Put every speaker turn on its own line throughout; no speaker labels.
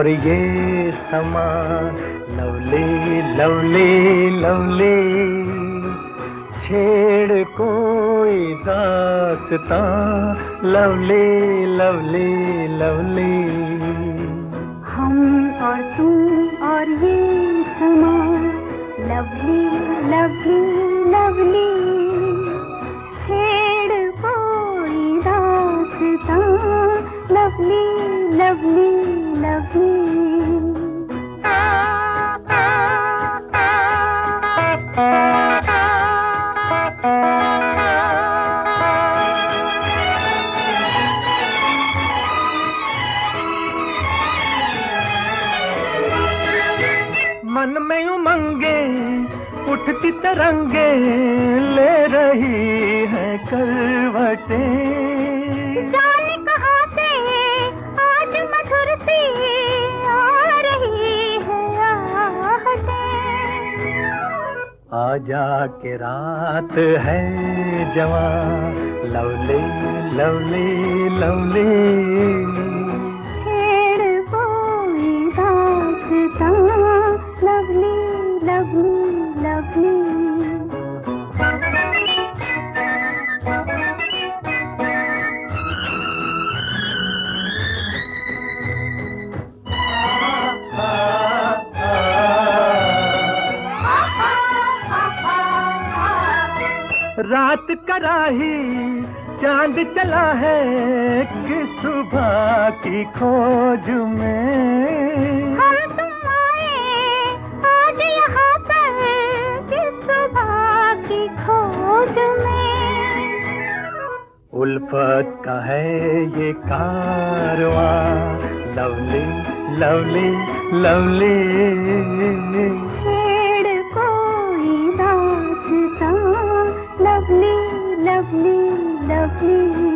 और ये समा लवली लवली लवली, छेड़ कोई दास्तां लवली लवली लवली।
हम और तुम और ये समा लवली लवली लवली, छेड़ कोई दास्तां लवली लवली लवली।
मन में उमंगे उठती तरंगे, ले रही है करवटें।
जाने कहाँ से आज मधुर सी आ रही है आहटें।
आजा के रात है जवां लवली लवली लवली,
छेड़ कोई दास्तां लवली लवली लवली।
रात कराही चांद चला है कि सुबह की खोज में।
हम तुम आए आज यहाँ पर कि सुबह की खोज में।
उल्फत का है ये कारवां लवली लवली लवली,
छेड़ कोई दास्तां लवली लवली लवली।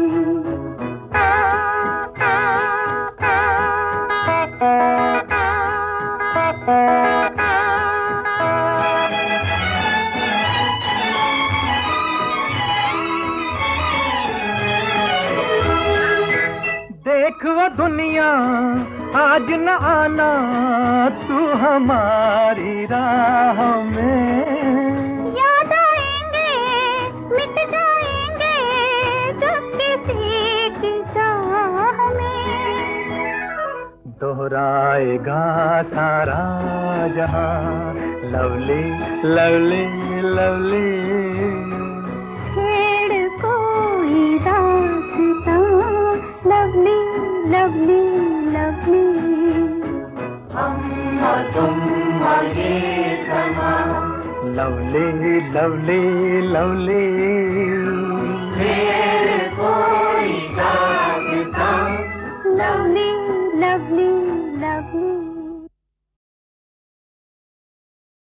देख वो दुनिया आज न आना तू हमारी राह में।
याद आएंगे मिट जाएंगे जब किसी की चाह में।
दोहराएगा सारा जहां लवली लवली लवली,
छेड़ कोई दास्तां लवली लवली लवली।
हम और तुम और ये समा
लवली लवली लवली।